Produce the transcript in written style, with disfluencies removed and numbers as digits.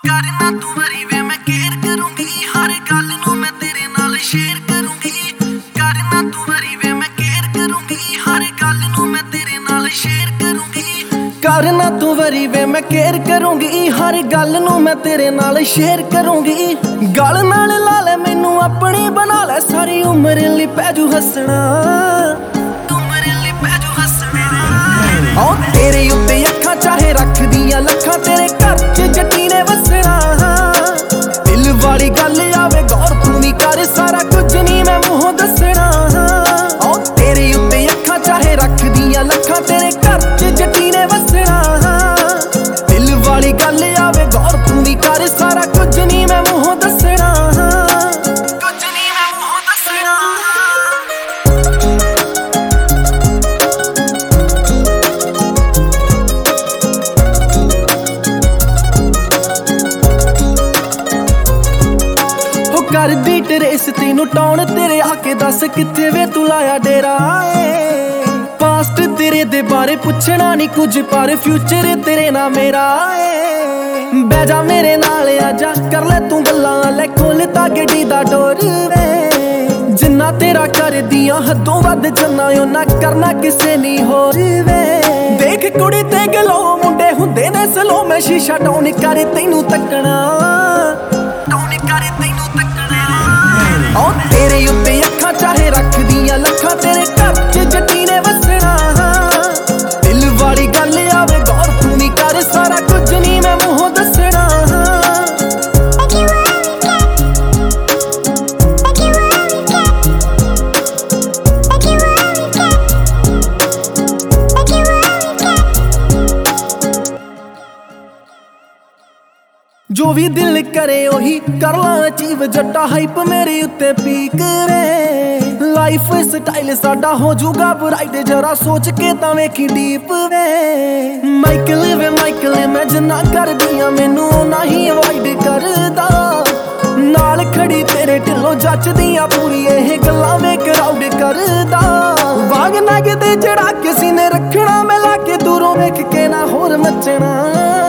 करना तू वरी वे मैं केयर करूंगी, हर गल नू मैं तेरे नाल शेयर करूंगी। करना तू वरी वे मैं केयर करूंगी, हर गल नू मैं तेरे नाल शेयर करूंगी। करना तू वरी वे मैं केयर करूंगी, हर गल नू मैं तेरे नाल शेयर करूंगी। गल नाल ला ले मैनू अपनी बना ले, सारी उम्र लई पैजू हसना, ओ तेरे उत्ते अखां चाहे रख दियां लखां, तेरे घर च जट्टी ने वसना। दिल वाली गल आवे गौर तू भी कर, सारा कुछ नहीं मैं मूंहों दसना। ओ तेरे उत्ते अखां चाहे रख दियां लखां, तेरे घर च जट्टी ने वसना। दिल वाली गल आवे गौर तू भी कर, सारा कुछ नहीं मैं मूंहों दसना। कर दी ट्रेस तेनू टौन, तेरे आके दस किथे वे तू लाया डेरा। पास्ट तेरे दे बारे पुछना नहीं कुछ, पर फ्यूचर तेरे ना मेरा। बह जा मेरे नाल आजा, कर ले तू गल्लां, ले खोल ता गड्डी दा डोर वे। जिन्ना तेरा कर दियां हदों वध चलना, ना करना किसे नहीं होर वे। देख कुड़ी ते गलो मुंडे हुंदे ने स्लो, मैं शीशा डाउन कर तैनू तकना, ओ तेरे उत्ते अखां चाहे रख दियां लखां, तेरे घर च जट्टी ने वसना। दिल वाली गल आवे गौर तू भी कर, सारा कुछ नहीं मैं मूंहों दसना। जो भी दिल करे ओही कर ला अचीव, जट्टा हाइप मेरे उत्ते पीक वे। लाइफ स्टाइल साडा हो जूगा ब्राइट, जरा सोच के तां वेखी डीप वे। माइकल वे माइकल मैं जिन्ना कर दियां, मैनू ना ही अवॉइड करदा। नाल खड़ी तेरे ढिलों जचदियां पूरी एह गल्लां वे क्राउड करदा। वाग नग ते चढ़ा के सीने रखना, मैं ला के दूरों वेख के ना होर मचना।